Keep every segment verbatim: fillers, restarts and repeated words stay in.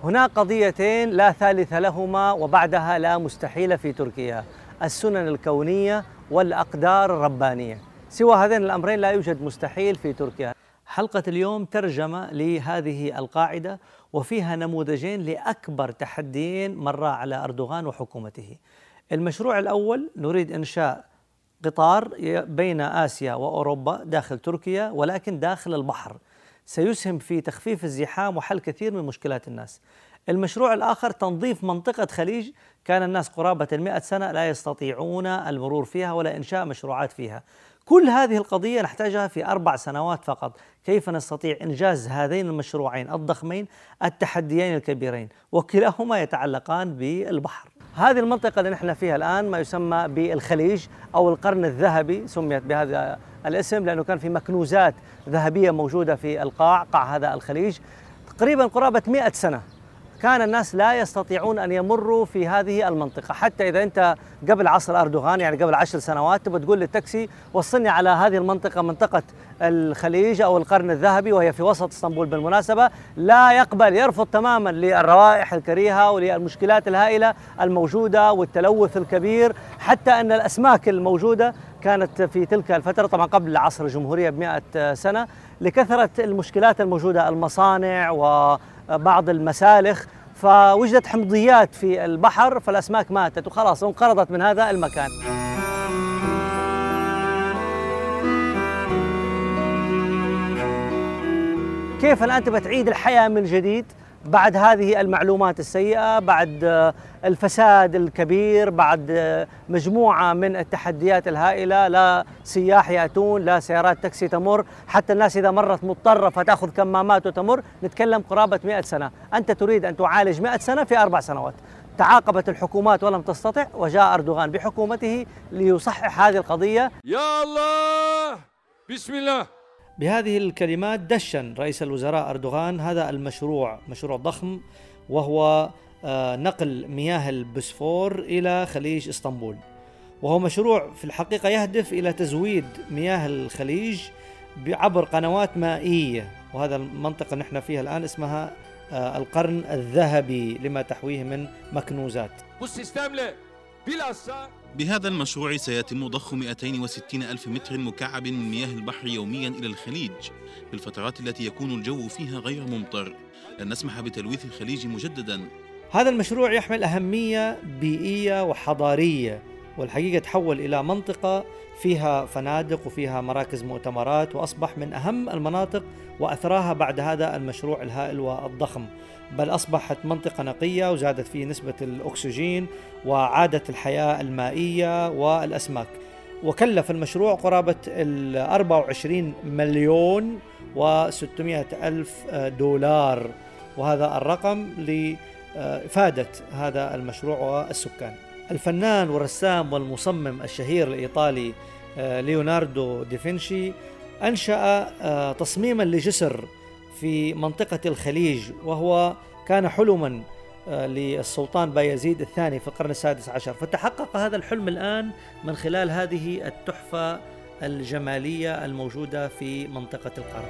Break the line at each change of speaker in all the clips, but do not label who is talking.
هناك قضيتين لا ثالث لهما وبعدها لا مستحيل في تركيا: السنن الكونية والأقدار الربانية. سوى هذين الأمرين لا يوجد مستحيل في تركيا. حلقة اليوم ترجمة لهذه القاعدة، وفيها نموذجين لأكبر تحديين مر على أردوغان وحكومته. المشروع الأول: نريد إنشاء قطار بين آسيا وأوروبا داخل تركيا، ولكن داخل البحر، سيسهم في تخفيف الزحام وحل كثير من مشكلات الناس. المشروع الآخر: تنظيف منطقة خليج كان الناس قرابة المئة سنة لا يستطيعون المرور فيها ولا إنشاء مشروعات فيها. كل هذه القضية نحتاجها في أربع سنوات فقط. كيف نستطيع إنجاز هذين المشروعين الضخمين التحديين الكبيرين، وكلاهما يتعلقان بالبحر؟ هذه المنطقة اللي نحن فيها الآن ما يسمى بالخليج أو القرن الذهبي، سميت بهذا الاسم لأنه كان في مكنوزات ذهبية موجودة في القاع قاع هذا الخليج. تقريبا قرابة مئة سنة كان الناس لا يستطيعون أن يمروا في هذه المنطقة. حتى إذا أنت قبل عصر أردوغان، يعني قبل عشر سنوات، تبغى تقول للتاكسي وصلني على هذه المنطقة، منطقة الخليج أو القرن الذهبي، وهي في وسط اسطنبول بالمناسبة، لا يقبل، يرفض تماما للروائح الكريهة وللمشكلات الهائلة الموجودة والتلوث الكبير. حتى أن الأسماك الموجودة كانت في تلك الفترة، طبعا قبل عصر الجمهورية بمئة سنة، لكثرة المشكلات الموجودة، المصانع وبعض المسالخ، فوجدت حمضيات في البحر، فالأسماك ماتت وخلاص انقرضت من هذا المكان. كيف الآن تبى تعيد الحياة من جديد بعد هذه المعلومات السيئة، بعد الفساد الكبير، بعد مجموعة من التحديات الهائلة؟ لا سياح يأتون، لا سيارات تاكسي تمر، حتى الناس إذا مرت مضطرة فتأخذ كمامات وتمر. نتكلم قرابة مئة سنة. أنت تريد أن تعالج مئة سنة في أربع سنوات. تعاقبت الحكومات ولم تستطع، وجاء أردوغان بحكومته ليصحح هذه القضية.
يا الله، بسم الله.
بهذه الكلمات دشن رئيس الوزراء أردوغان هذا المشروع، مشروع ضخم، وهو نقل مياه البوسفور إلى خليج اسطنبول، وهو مشروع في الحقيقة يهدف إلى تزويد مياه الخليج عبر قنوات مائية. وهذا المنطقة نحن فيها الآن اسمها القرن الذهبي لما تحويه من مكنوزات.
بهذا المشروع سيتم ضخ مئتين وستين ألف متر مكعب من مياه البحر يوميا إلى الخليج في الفترات التي يكون الجو فيها غير ممطر. لن نسمح بتلويث الخليج مجددا.
هذا المشروع يحمل أهمية بيئية وحضارية، والحقيقة تحول إلى منطقة فيها فنادق وفيها مراكز مؤتمرات، وأصبح من أهم المناطق وأثراها بعد هذا المشروع الهائل والضخم. بل أصبحت منطقة نقية وزادت فيه نسبة الأكسجين وعادت الحياة المائية والأسماك. وكلف المشروع قرابة ال أربعة وعشرين مليون وستمائة ألف دولار، وهذا الرقم لإفادة هذا المشروع والسكان. الفنان والرسام والمصمم الشهير الإيطالي ليوناردو دافنشي أنشأ تصميما لجسر في منطقة الخليج، وهو كان حلما للسلطان بايزيد الثاني في القرن السادس عشر، فتحقق هذا الحلم الآن من خلال هذه التحفة الجمالية الموجودة في منطقة القرن.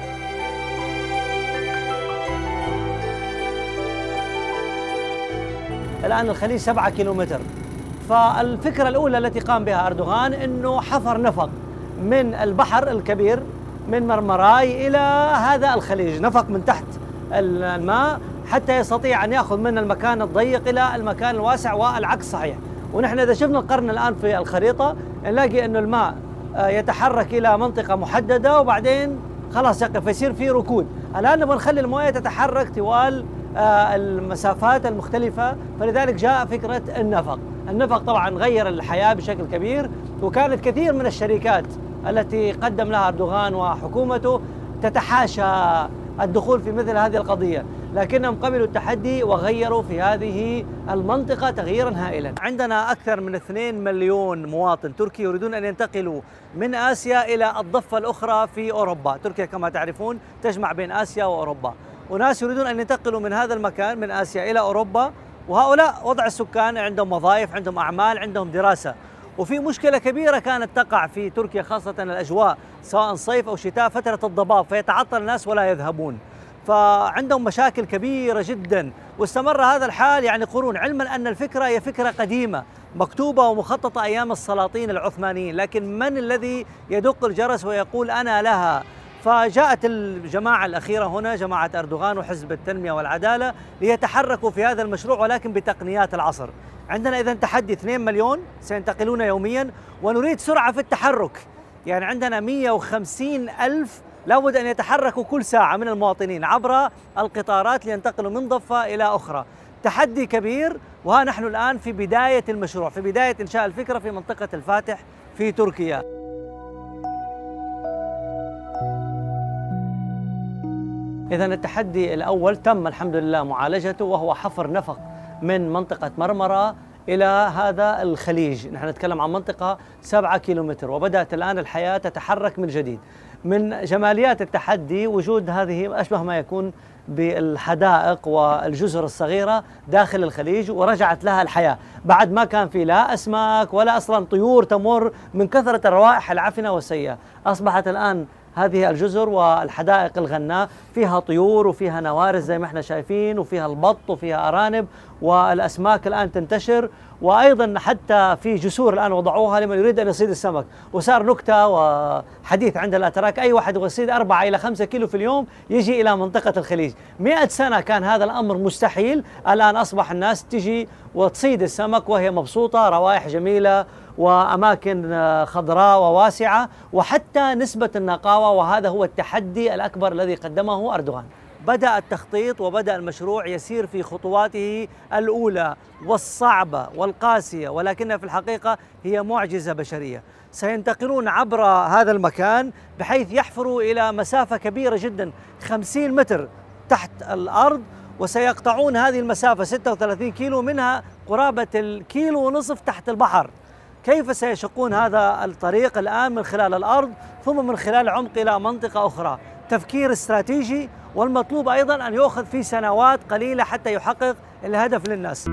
الآن الخليج سبعة كيلومتر. فالفكرة الأولى التي قام بها أردوغان أنه حفر نفق من البحر الكبير من مرمراي إلى هذا الخليج، نفق من تحت الماء حتى يستطيع أن يأخذ من المكان الضيق إلى المكان الواسع، والعكس صحيح. ونحن إذا شفنا القرن الآن في الخريطة نلاقي أنه الماء يتحرك إلى منطقة محددة وبعدين خلاص يقف، فيصير في ركود. الآن نبغى نخلي المويه تتحرك طوال المسافات المختلفة، فلذلك جاء فكرة النفق. النفق طبعا غير الحياة بشكل كبير، وكانت كثير من الشركات التي قدم لها أردوغان وحكومته تتحاشى الدخول في مثل هذه القضية، لكنهم قبلوا التحدي وغيروا في هذه المنطقة تغييرا هائلا. عندنا أكثر من اثنين مليون مواطن تركي يريدون أن ينتقلوا من آسيا إلى الضفة الأخرى في أوروبا. تركيا كما تعرفون تجمع بين آسيا وأوروبا، وناس يريدون أن ينتقلوا من هذا المكان من آسيا إلى أوروبا، وهؤلاء وضع السكان عندهم وظائف، عندهم أعمال، عندهم دراسة. وفي مشكلة كبيرة كانت تقع في تركيا، خاصة الأجواء سواء صيف أو شتاء، فترة الضباب، فيتعطل الناس ولا يذهبون. فعندهم مشاكل كبيرة جدا، واستمر هذا الحال يعني قرون، علما أن الفكرة هي فكرة قديمة مكتوبة ومخططة أيام السلاطين العثمانيين، لكن من الذي يدق الجرس ويقول أنا لها؟ فجاءت الجماعة الأخيرة هنا، جماعة أردوغان وحزب التنمية والعدالة، ليتحركوا في هذا المشروع ولكن بتقنيات العصر. عندنا إذن تحدي اثنين مليون سينتقلون يوميا، ونريد سرعة في التحرك، يعني عندنا مئة وخمسين ألف لابد أن يتحركوا كل ساعة من المواطنين عبر القطارات لينتقلوا من ضفة إلى أخرى. تحدي كبير، وها نحن الآن في بداية المشروع، في بداية إنشاء الفكرة في منطقة الفاتح في تركيا. إذا التحدي الأول تم الحمد لله معالجته، وهو حفر نفق من منطقة مرمرة إلى هذا الخليج. نحن نتكلم عن منطقة سبعة كيلومتر، وبدأت الآن الحياة تتحرك من جديد. من جماليات التحدي وجود هذه أشبه ما يكون بالحدائق والجزر الصغيرة داخل الخليج، ورجعت لها الحياة بعد ما كان في لا أسماك ولا أصلا طيور تمر من كثرة الروائح العفنة والسيئة. أصبحت الآن هذه الجزر والحدائق الغناء فيها طيور وفيها نوارس زي ما احنا شايفين، وفيها البط وفيها أرانب، والأسماك الآن تنتشر، وأيضا حتى في جسور الآن وضعوها لمن يريد أن يصيد السمك. وصار نكتة وحديث عند الأتراك، أي واحد يصيد أربعة إلى خمسة كيلو في اليوم يجي إلى منطقة الخليج. مئة سنة كان هذا الأمر مستحيل، الآن أصبح الناس تجي وتصيد السمك وهي مبسوطة، روائح جميلة وأماكن خضراء وواسعة، وحتى نسبة النقاوة، وهذا هو التحدي الأكبر الذي قدمه أردوغان. بدأ التخطيط وبدأ المشروع يسير في خطواته الأولى والصعبة والقاسية، ولكنها في الحقيقة هي معجزة بشرية. سينتقلون عبر هذا المكان بحيث يحفروا إلى مسافة كبيرة جدا خمسين متر تحت الأرض، وسيقطعون هذه المسافة ستة وثلاثين كيلو، منها قرابة الكيلو ونصف تحت البحر. كيف سيشقون هذا الطريق الآن من خلال الأرض ثم من خلال عمق إلى منطقة أخرى؟ تفكير استراتيجي، والمطلوب أيضا أن يأخذ في سنوات قليلة حتى يحقق الهدف للناس.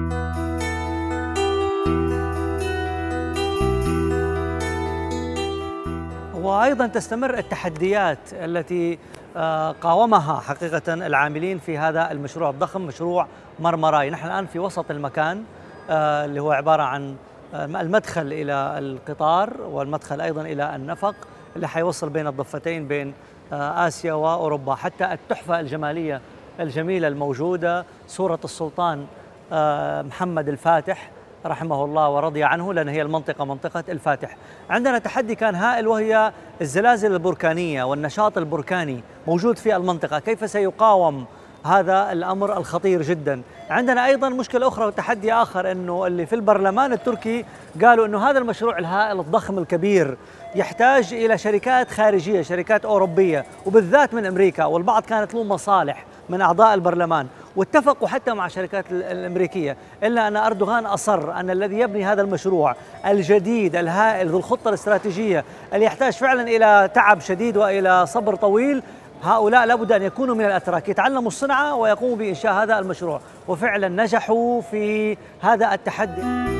وأيضا تستمر التحديات التي قاومها حقيقة العاملين في هذا المشروع الضخم، مشروع مرمراي. نحن الآن في وسط المكان اللي هو عبارة عن المدخل إلى القطار، والمدخل أيضا إلى النفق اللي حيوصل بين الضفتين بين آسيا وأوروبا. حتى التحفة الجمالية الجميلة الموجودة، صورة السلطان محمد الفاتح رحمه الله ورضي عنه، لأن هي المنطقة منطقة الفاتح. عندنا تحدي كان هائل، وهي الزلازل البركانية والنشاط البركاني موجود في المنطقة. كيف سيقاوم هذا الأمر الخطير جدا؟ عندنا أيضا مشكلة أخرى وتحدي آخر، أنه اللي في البرلمان التركي قالوا أنه هذا المشروع الهائل الضخم الكبير يحتاج إلى شركات خارجية، شركات أوروبية وبالذات من أمريكا، والبعض كانت له مصالح من أعضاء البرلمان، واتفقوا حتى مع الشركات الأمريكية، إلا أن أردوغان أصر أن الذي يبني هذا المشروع الجديد الهائل ذو الخطة الاستراتيجية اللي يحتاج فعلا إلى تعب شديد وإلى صبر طويل، هؤلاء لابد أن يكونوا من الأتراك، يتعلموا الصنعة ويقوموا بإنشاء هذا المشروع. وفعلا نجحوا في هذا التحدي.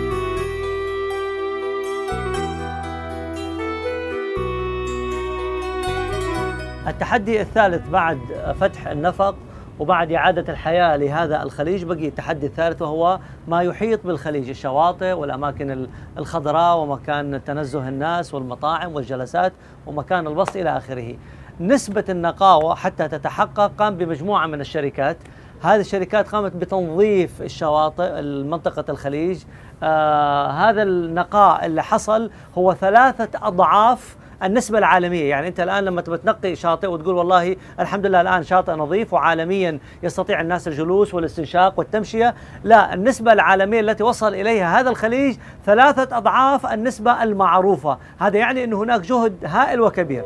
التحدي الثالث بعد فتح النفق وبعد إعادة الحياة لهذا الخليج بقي التحدي الثالث، وهو ما يحيط بالخليج، الشواطئ والأماكن الخضراء ومكان تنزه الناس والمطاعم والجلسات ومكان البسط إلى آخره. نسبة النقاوة حتى تتحقق قام بمجموعة من الشركات. هذه الشركات قامت بتنظيف الشواطئ منطقة الخليج. آه هذا النقاء اللي حصل هو ثلاثة أضعاف النسبة العالمية. يعني أنت الآن لما تنقي شاطئ وتقول والله الحمد لله الآن شاطئ نظيف وعالميا يستطيع الناس الجلوس والاستنشاق والتمشية، لا، النسبة العالمية التي وصل إليها هذا الخليج ثلاثة أضعاف النسبة المعروفة. هذا يعني أن هناك جهد هائل وكبير.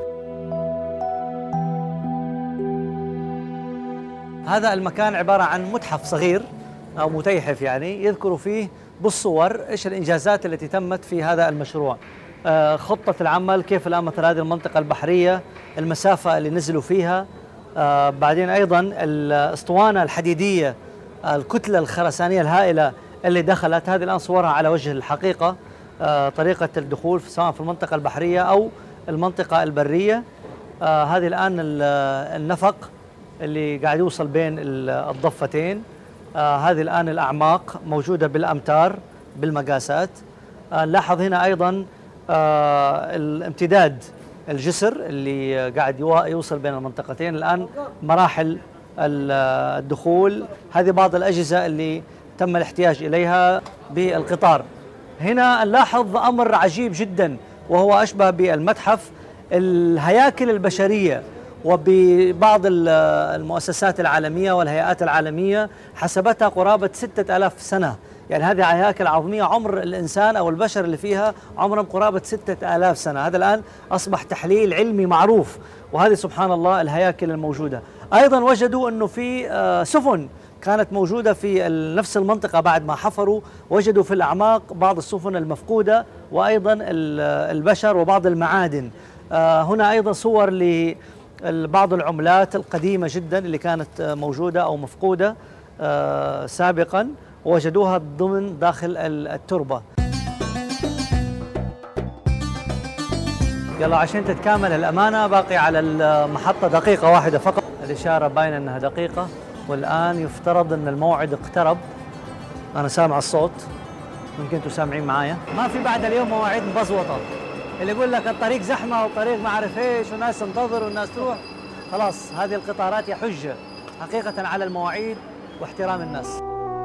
هذا المكان عبارة عن متحف صغير أو متيحف، يعني يذكر فيه بالصور إيش الإنجازات التي تمت في هذا المشروع، آه خطة العمل، كيف الآن مثلا هذه المنطقة البحرية المسافة اللي نزلوا فيها، آه بعدين أيضا الأسطوانة الحديدية، آه الكتلة الخرسانية الهائلة اللي دخلت، هذه الآن صورها على وجه الحقيقة، آه طريقة الدخول سواء في المنطقة البحرية أو المنطقة البرية. آه هذه الآن النفق اللي قاعد يوصل بين الضفتين. آه هذه الآن الأعماق موجودة بالأمتار بالمقاسات. آه نلاحظ هنا أيضا آه الامتداد الجسر اللي قاعد يوصل بين المنطقتين. الآن مراحل الدخول، هذه بعض الأجهزة اللي تم الاحتياج إليها بالقطار. هنا نلاحظ أمر عجيب جدا وهو أشبه بالمتحف، الهياكل البشرية وببعض المؤسسات العالمية والهيئات العالمية حسبتها قرابة ستة آلاف سنة. يعني هذه هياكل عظمية، عمر الإنسان أو البشر اللي فيها عمرهم قرابة ستة آلاف سنة. هذا الآن أصبح تحليل علمي معروف، وهذه سبحان الله الهياكل الموجودة. أيضا وجدوا أنه في سفن كانت موجودة في نفس المنطقة بعد ما حفروا، وجدوا في الأعماق بعض السفن المفقودة وأيضا البشر وبعض المعادن. هنا أيضا صور لبعض العملات القديمة جدا اللي كانت موجودة أو مفقودة سابقا، وجدوها ضمن داخل التربة. يلا عشان تتكامل الأمانة باقي على المحطة دقيقة واحدة فقط. الإشارة باينة أنها دقيقة، والآن يفترض أن الموعد اقترب. أنا سامع الصوت، يمكن أنتم سامعين معايا. ما في بعد اليوم مواعيد مبزوطة، اللي يقول لك الطريق زحمة والطريق ما أعرف إيش والناس تنتظر والناس تروح. خلاص هذه القطارات هي حجة حقيقة على المواعيد واحترام الناس.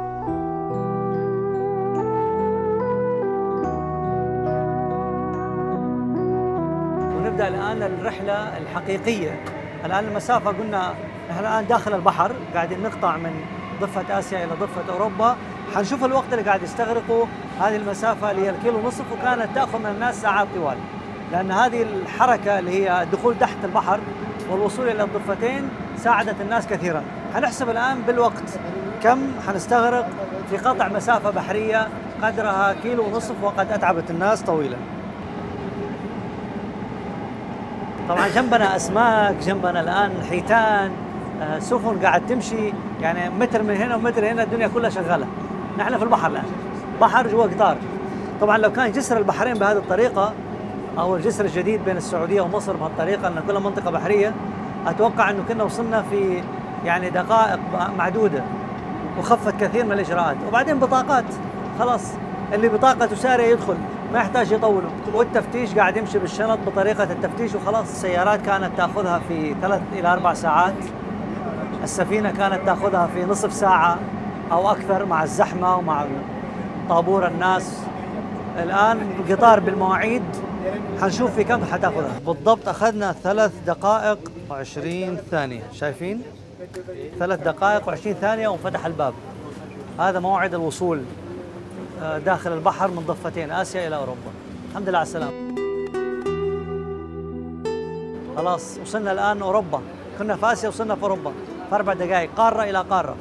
ونبدأ الآن الرحلة الحقيقية. الآن المسافة قلنا نحن الآن داخل البحر، قاعدين نقطع من ضفة آسيا إلى ضفة أوروبا. حنشوف الوقت اللي قاعد يستغرقوا هذه المسافة اللي هي الكيلو ونصف، وكانت تأخذ من الناس ساعات طوال، لأن هذه الحركة اللي هي الدخول تحت البحر والوصول إلى الضفتين ساعدت الناس كثيرا. حنحسب الآن بالوقت كم حنستغرق في قطع مسافة بحرية قدرها كيلو ونصف، وقد أتعبت الناس طويلا. طبعا جنبنا أسماك، جنبنا الآن حيتان، آه سفن قاعد تمشي، يعني متر من هنا ومتر هنا الدنيا كلها شغالة. نحن في البحر الآن، بحر جوا قطار. طبعا لو كان جسر البحرين بهذه الطريقة أو الجسر الجديد بين السعودية ومصر بهالطريقة، أن كلها منطقة بحرية، أتوقع أنه كنا وصلنا في يعني دقائق معدودة، وخفت كثير من الإجراءات. وبعدين بطاقات، خلاص اللي بطاقته سارية يدخل، ما يحتاج يطولوا. والتفتيش قاعد يمشي بالشنط بطريقة التفتيش وخلاص. السيارات كانت تأخذها في ثلاث إلى أربع ساعات، السفينة كانت تأخذها في نصف ساعة أو أكثر مع الزحمة ومع طابور الناس. الآن القطار بالمواعيد حنشوف في كم حتاخذها بالضبط. أخذنا ثلاث دقائق وعشرين ثانية، شايفين؟ ثلاث دقائق وعشرين ثانية وانفتح الباب. هذا موعد الوصول داخل البحر من ضفتين آسيا إلى أوروبا. الحمد لله على السلامة. خلاص وصلنا الآن أوروبا، كنا في آسيا وصلنا في أوروبا في أربع دقائق، قارة إلى قارة.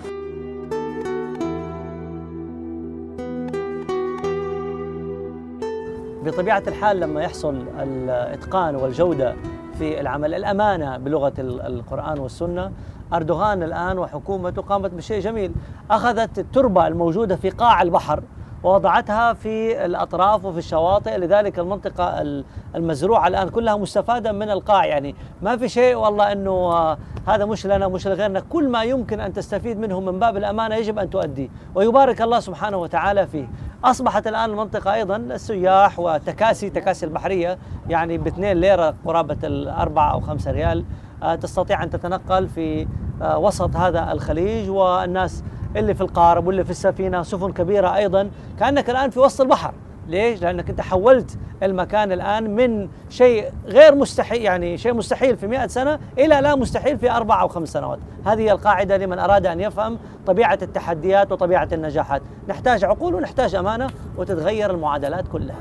بطبيعة الحال لما يحصل الإتقان والجودة في العمل، الأمانة بلغة القرآن والسنة، أردوغان الآن وحكومته قامت بشيء جميل. أخذت التربة الموجودة في قاع البحر ووضعتها في الأطراف وفي الشواطئ، لذلك المنطقة المزروعة الآن كلها مستفادة من القاع. يعني ما في شيء والله أنه هذا مش لنا مش لغيرنا، كل ما يمكن أن تستفيد منه من باب الأمانة يجب أن تؤدي، ويبارك الله سبحانه وتعالى فيه. أصبحت الآن المنطقة أيضا السياح وتكاسي تكاسي البحرية، يعني باثنين ليرة قرابة الأربعة أو خمسة ريال تستطيع أن تتنقل في وسط هذا الخليج، والناس اللي في القارب واللي في السفينة سفن كبيرة أيضا، كأنك الآن في وسط البحر. ليش؟ لأنك أنت حولت المكان الآن من شيء غير مستحيل، يعني شيء مستحيل في مئة سنة، إلى لا مستحيل في أربع أو خمس سنوات. هذه هي القاعدة لمن أراد أن يفهم طبيعة التحديات وطبيعة النجاحات. نحتاج عقول ونحتاج أمانة، وتتغير المعادلات كلها.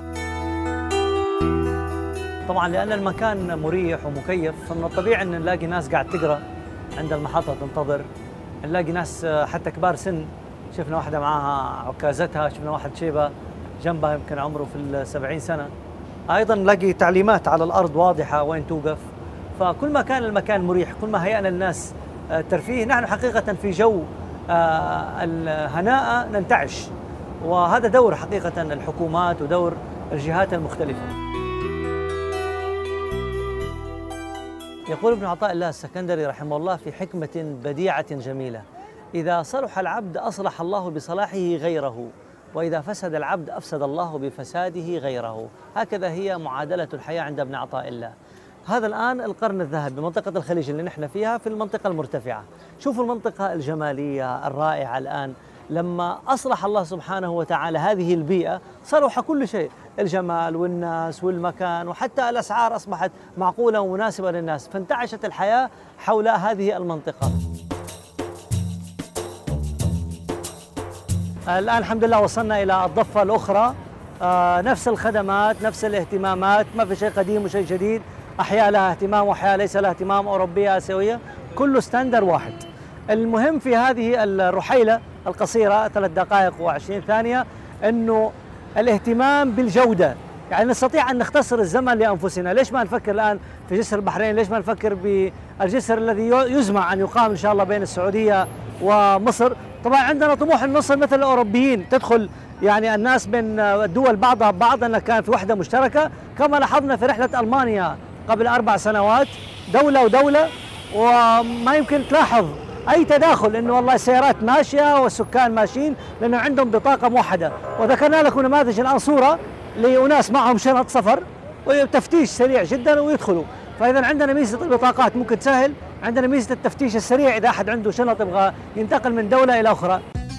طبعا لأن المكان مريح ومكيف، فمن الطبيعي أن نلاقي ناس قاعد تقرأ عند المحطة تنتظر، نلاقي ناس حتى كبار سن، شفنا واحدة معاها عكازتها، شفنا واحد شيبة جنبها يمكن عمره في السبعين سنة. أيضا نلاقي تعليمات على الأرض واضحة وين توقف. فكل ما كان المكان مريح، كل ما هيأنا الناس ترفيه. نحن حقيقة في جو الهناء ننتعش، وهذا دور حقيقة الحكومات ودور الجهات المختلفة. يقول ابن عطاء الله السكندري رحمه الله في حكمة بديعة جميلة: إذا صلح العبد أصلح الله بصلاحه غيره، وإذا فسد العبد أفسد الله بفساده غيره. هكذا هي معادلة الحياة عند ابن عطاء الله. هذا الآن القرن الذهبي، منطقة الخليج اللي نحن فيها في المنطقة المرتفعة. شوفوا المنطقة الجمالية الرائعة الآن، لما أصلح الله سبحانه وتعالى هذه البيئة صلح كل شيء، الجمال والناس والمكان، وحتى الأسعار أصبحت معقولة ومناسبة للناس، فانتعشت الحياة حول هذه المنطقة. الآن الحمد لله وصلنا إلى الضفة الأخرى، آه نفس الخدمات، نفس الاهتمامات، ما في شيء قديم وشيء جديد، أحياء لها اهتمام وأحياء ليس لها اهتمام، أوروبية آسيوية، كله ستاندر واحد. المهم في هذه الرحيلة القصيرة ثلاث دقائق وعشرين ثانية أنه الاهتمام بالجودة، يعني نستطيع أن نختصر الزمن لأنفسنا. ليش ما نفكر الآن في جسر البحرين؟ ليش ما نفكر بالجسر الذي يزمع أن يقام إن شاء الله بين السعودية ومصر؟ طبعا عندنا طموح أن نصل مثل الأوروبيين، تدخل يعني الناس بين الدول بعضها ببعض، أن كان في وحدة مشتركة كما لاحظنا في رحلة ألمانيا قبل أربع سنوات، دولة ودولة، وما يمكن تلاحظ أي تداخل، إنه والله السيارات ماشية والسكان ماشيين لأنه عندهم بطاقة موحدة. وذكرنا لكم نماذج الآن صورة لأناس معهم شنط سفر وتفتيش سريع جدا ويدخلوا. فإذا عندنا ميزة البطاقات ممكن تسهل، عندنا ميزة التفتيش السريع إذا أحد عنده شنط يبغى ينتقل من دولة إلى أخرى.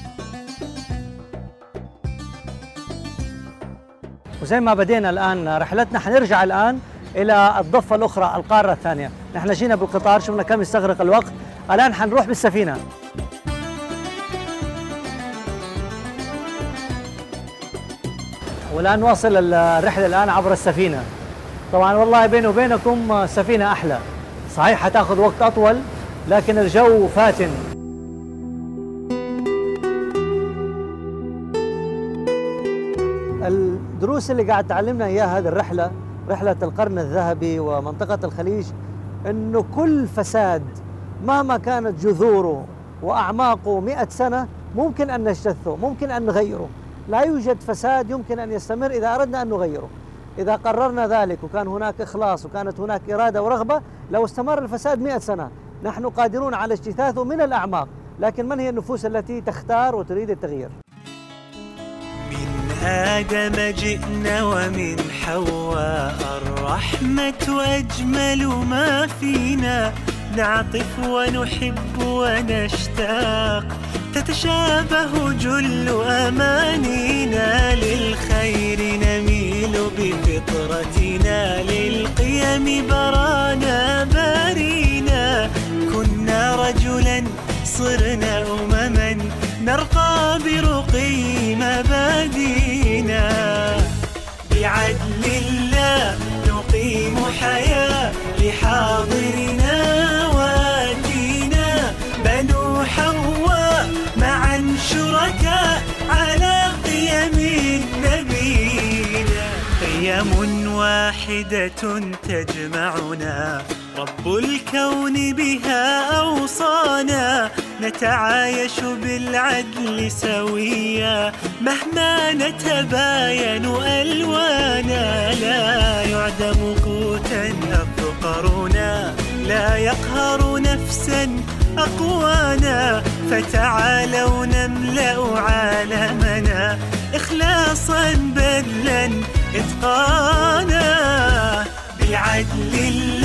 وزي ما بدينا الآن رحلتنا، حنرجع الآن إلى الضفة الأخرى، القارة الثانية. نحن جينا بالقطار، شفنا كم يستغرق الوقت، الآن حنروح بالسفينة. والآن نواصل الرحلة الآن عبر السفينة. طبعا والله بيني وبينكم السفينة أحلى، صحيح حتاخذ وقت أطول لكن الجو فاتن. الدروس اللي قاعد تعلمنا إياها هذه الرحلة، رحلة القرن الذهبي ومنطقة الخليج، إنه كل فساد مهما كانت جذوره وأعماقه مئة سنة ممكن أن نجتثه، ممكن أن نغيره. لا يوجد فساد يمكن أن يستمر إذا أردنا أن نغيره. إذا قررنا ذلك وكان هناك إخلاص وكانت هناك إرادة ورغبة، لو استمر الفساد مئة سنة نحن قادرون على اجتثاثه من الأعماق. لكن من هي النفوس التي تختار وتريد التغيير؟
من آدم جئنا ومن حواء الرحمة أجمل ما فينا، نعطف ونحب ونشتاق، تتشابه جل أمانينا، للخير نميل بفطرتنا، للقيم برانا بارينا، كنا رجلا صرنا أمما، نرقى برقي مبادينا، بعدل الله نقيم حياة لحاضرنا واتينا، بنو حواء معا شركاء على قيم نبينا، قيم واحدة تجمعنا، رب الكون بها أوصانا، نتعايش بالعدل سويا مهما نتباين ألوانا، لا يعدم قوتا أفقرنا، لا يقهر نفسا أقوانا، فتعالوا نملأ عالمنا إخلاصا بذلا إتقانا، بعدل الله